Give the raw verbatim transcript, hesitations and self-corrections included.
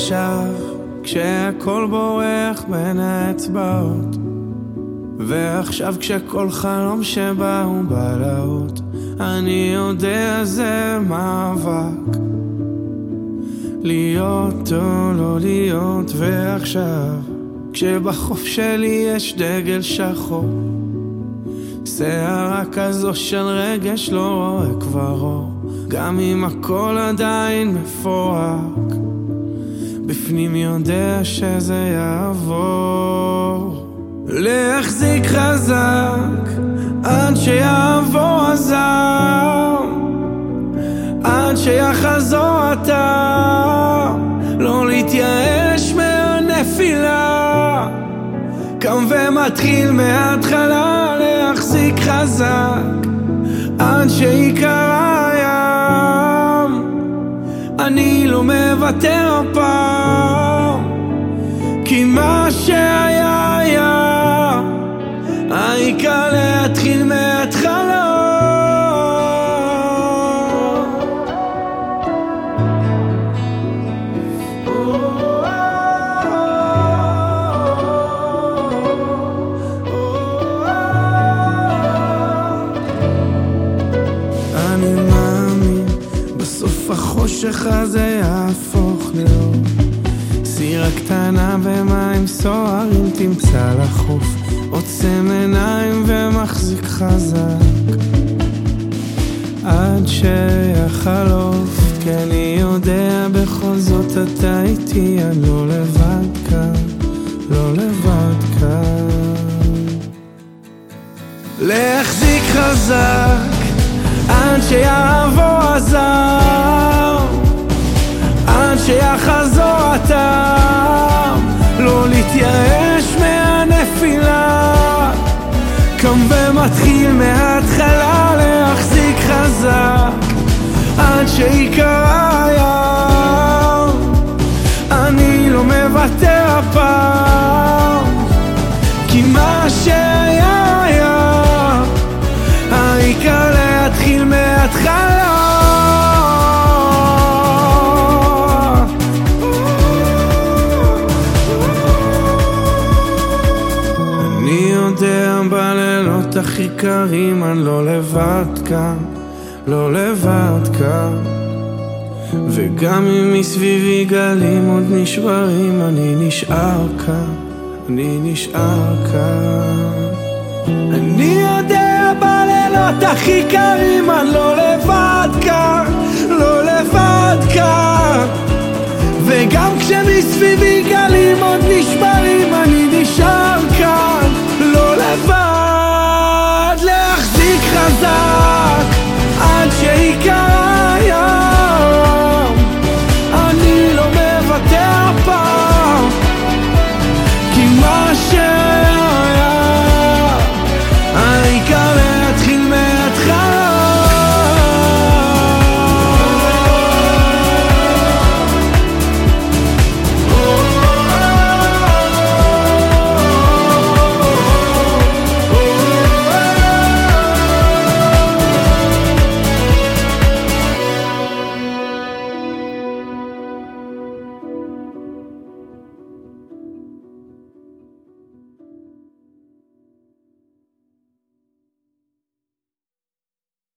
ועכשיו כשהכל בורח בין האצבעות, ועכשיו כשכל חלום שבא הוא בלהות, אני יודע זה מאבק להיות או לא להיות. ועכשיו כשבחוף שלי יש דגל שחור, שערה כזו של רגש לא רואה כבר אור, גם אם הכל עדיין מפורק, בפנים יודע שזה יעבור. להחזיק חזק עד שיעבור הזעם, עד שיחזור אתה, לא להתייאש מהנפילה, קם ומתחיל מההתחלה. להחזיק חזק עד שיקרה הים, אני לא מוותר הפעם, כי מה שהיה היה, העיקר להתחיל מההתחלה. אני מאמין בסוף החושך הזה יהפוך לאור, סירה קטנה במים סוערים תמצא לחוף, עוצם עיניים ומחזיק חזק עד שיחלוף, כי אני יודע בכל זאת אתה איתי, אני לא לבד כאן, לא לבד כאן. להחזיק חזק עד שיעבור הזעם, עד שיחזור הטעם, לא להתייאש מהנפילה, קם ומתחיל מההתחלה. להחזיק חזק עד שיקרה הים, אני לא מוותר הפעם, כי מה שהיה היה, העיקר להתחיל מההתחלה. אני יודע בלילות הכי קרים אני לא לבד כאן, לא לבד כאן, וגם אם מסביבי גלים עוד נשברים, אני נשאר כאן, אני נשאר כאן. אני יודע בלילות הכי קרים אני לא לבד כאן, לא לבד כאן, וגם כשמסביבי גלים עוד נשברים,